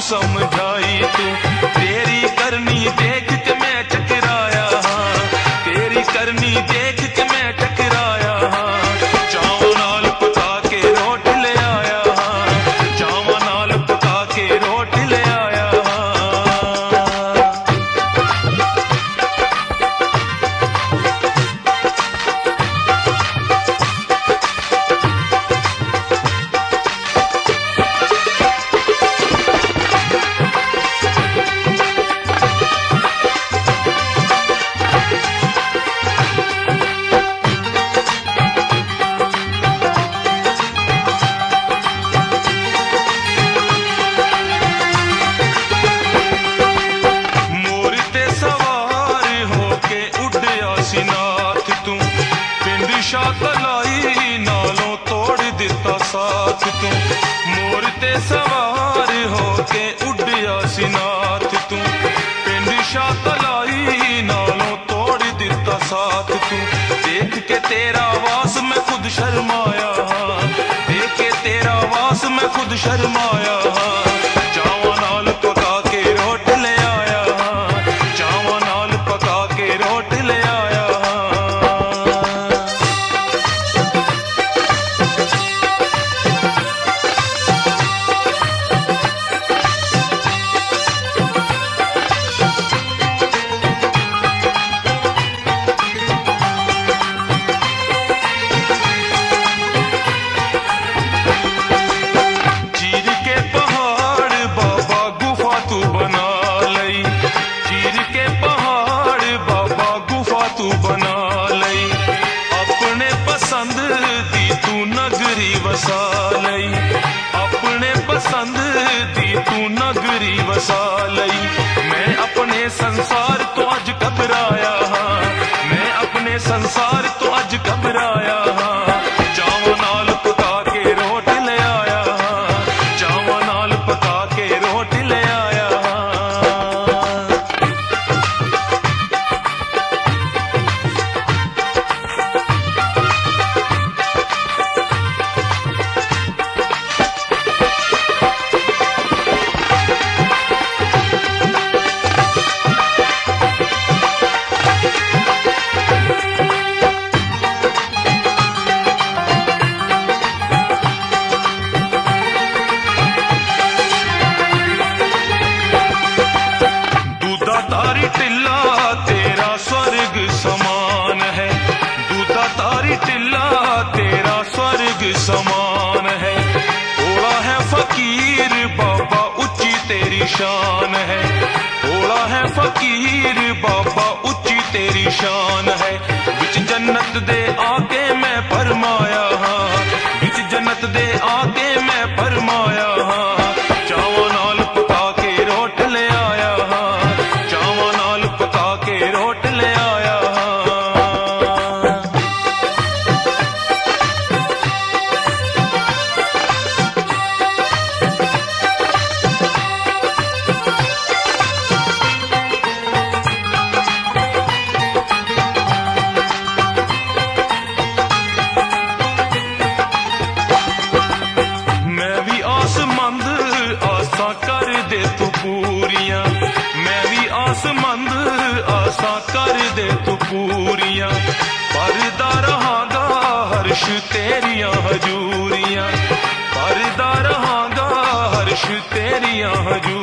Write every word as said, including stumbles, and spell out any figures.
समझाई तू। तेरी करनी देख के मैं टकराया, तेरी करनी देख के मैं टकराया। चावां नाल पका के रोट ले आया, चावां नाल पका के रोट ले आया। शातलाई नालों तोड़ दिता साथ तू, मोर ते सवार होके उड़िया सी नाथ तू। पिंड शातलाई नालों तोड़ दिता साथ तू। देख के तेरा वास मैं खुद शर्माया, देख के तेरा वास मैं खुद शर्माया। चावां नाल पका के रोट ले आया, चावां नाल पका के रोट ले आया। तू बना लई अपने पसंद दी तू नगरी वसा लई, अपने पसंद दी तू नगरी वसा लई। मैं अपने संसार तो अज घबराया, मैं अपने संसार तो अज घबराया। चावां नाल पका के रोट ले आया, चावां नाल पका के रोट ले आया। टिल्ला तेरा स्वर्ग समान है, दूधा तारी टिल्ला तेरा स्वर्ग समान है। भोला है फकीर बाबा उच्ची तेरी शान है, भोला है फकीर बाबा उच्ची तेरी शान है। बिच जन्नत दे आके मैं फरमाया, बिच जन्नत दे आके मैं फरमाया। चावां नाल पका के रोट ले आया, चावां नाल पका के रोट ले आया। मैं भी आसमंद आसा कर दे तू पूरियां, मैं भी आसमंद आसा कर दे तू पूरियां। परदा रहागा हर्ष तेरियां हजूरियां, परदा रहागा हर्ष तेरियां हजूरियां।